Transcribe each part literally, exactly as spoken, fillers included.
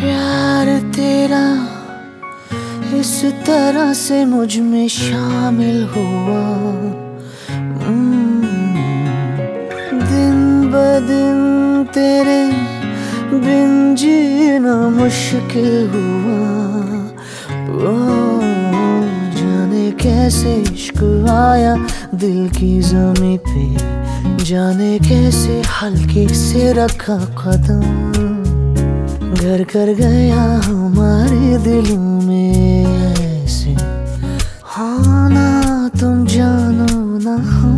प्यार तेरा इस तरह से मुझ में शामिल हुआ। दिन ब दिन तेरे बिन जीना मुश्किल हुआ। ओ जाने कैसे इश्क आया दिल की ज़मीं पे, जाने कैसे हल्के से रखा कदम, घर कर गया हमारे दिलों में ऐसे। हाँ ना तुम जानो ना हम,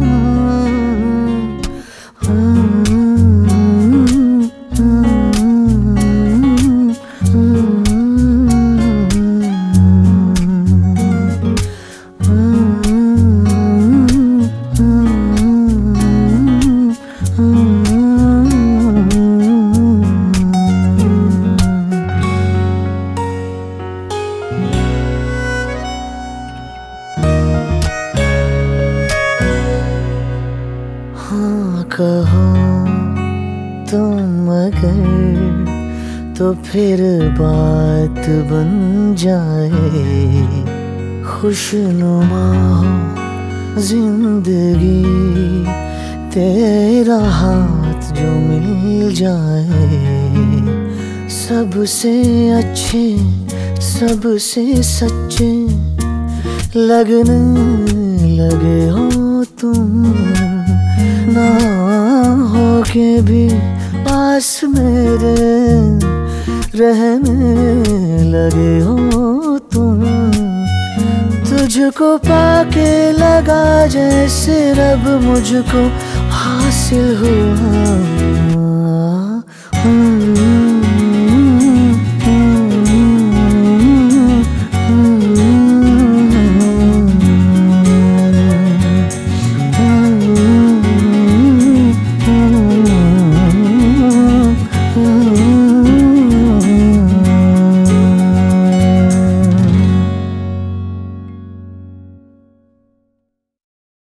कहो तुम अगर तो फिर बात बन जाए। खुशनुमा हो जिंदगी तेरा हाथ जो मिल जाए। सबसे अच्छे सबसे सच्चे लगने लगे हो तुम, ना हो के भी पास मेरे रहने लगे हो तुम। तुझको पाके लगा जैसे रब मुझको हासिल हुआ।